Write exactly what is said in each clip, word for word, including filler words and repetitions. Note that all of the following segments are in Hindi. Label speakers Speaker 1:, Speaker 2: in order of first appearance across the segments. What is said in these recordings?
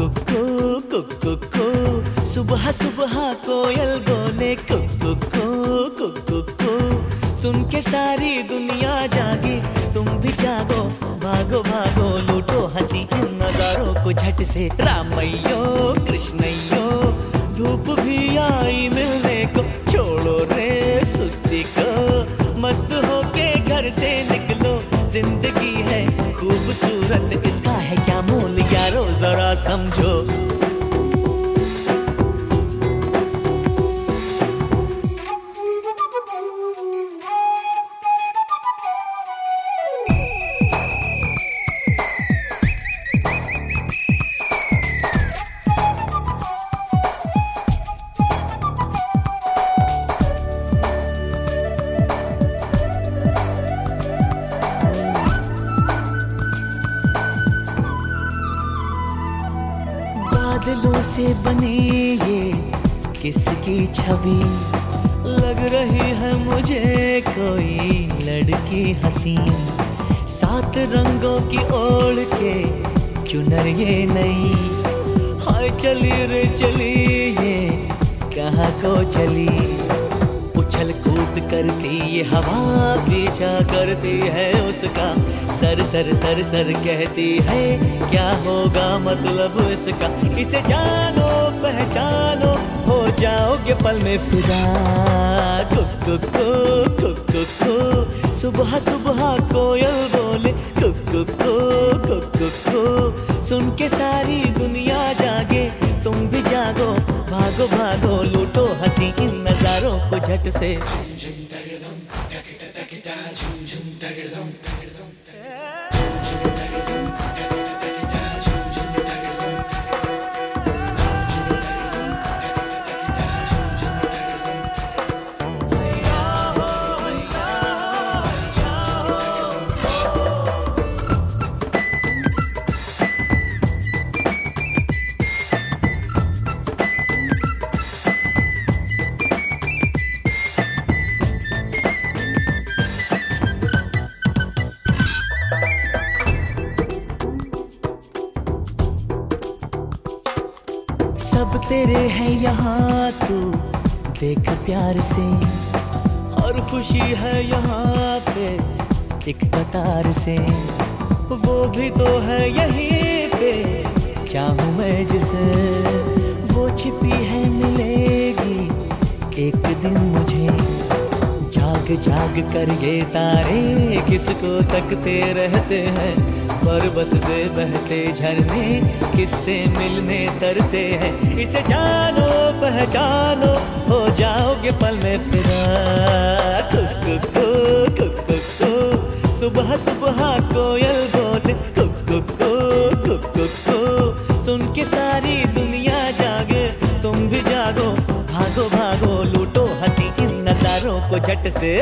Speaker 1: कुकु कुकु सुबह सुबह कोयल बोले कुकु कुकु सुन के सारी दुनिया जागी, तुम भी जागो, भागो भागो लूटो हंसी इन नजारों को झट से। रामैयो कृष्णैयो धूप भी आई मिलने को, छोड़ो रे सुस्ती को, मस्त होके घर से निकलो, जिंदगी है खूबसूरत, इसका है क्या मोल यारो जरा समझो। बादलों से बनी ये किसकी छवि, लग रही है मुझे कोई लड़की हसीन, सात रंगों की ओढ़ के चुनर ये नई, हाय चली रे चली ये कहाँ को चली, उछल कूद करती ये हवा पीछा करती है उसका, सर सर सर सर कहती है क्या होगा मतलब इसका, इसे जानो पहचानो हो जाओगे पल में फिदा। कुकु कुकु सुबह सुबह कोयल बोले कुकु कुकु सुन के सारी दुनिया जागे, तुम भी जागो, भागो भागो लूटो हंसी इन नजारों को झट से। सब तेरे है यहाँ तू देख प्यार से, और खुशी है यहाँ पे एक कतार से, वो भी तो है यहीं पे चाहूँ मैं जिसे, वो छिपी है मिलेगी एक दिन मुझे, जाग जाग कर ये तारे किसको तकते रहते हैं, पर्वत से बहते झरने किससे मिलने तरसे हैं, इसे जानो पहचानो हो जाओगे पल में फिदा। कुकु कुकु सुबह सुबह कोयल बोले कुकु कुकु सुन के सारी दुनिया जागे, तुम भी जागो, भागो भागो लूटो हंसी इन नजारों को झट से।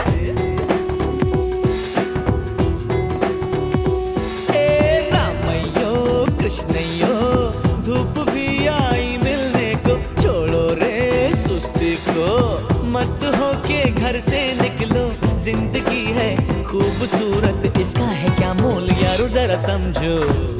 Speaker 1: कृष्णैयो धूप भी आई मिलने को, छोड़ो रे सुस्ती को, मस्त होके घर से निकलो, जिंदगी है खूबसूरत, इसका है क्या मोल यारो जरा समझो।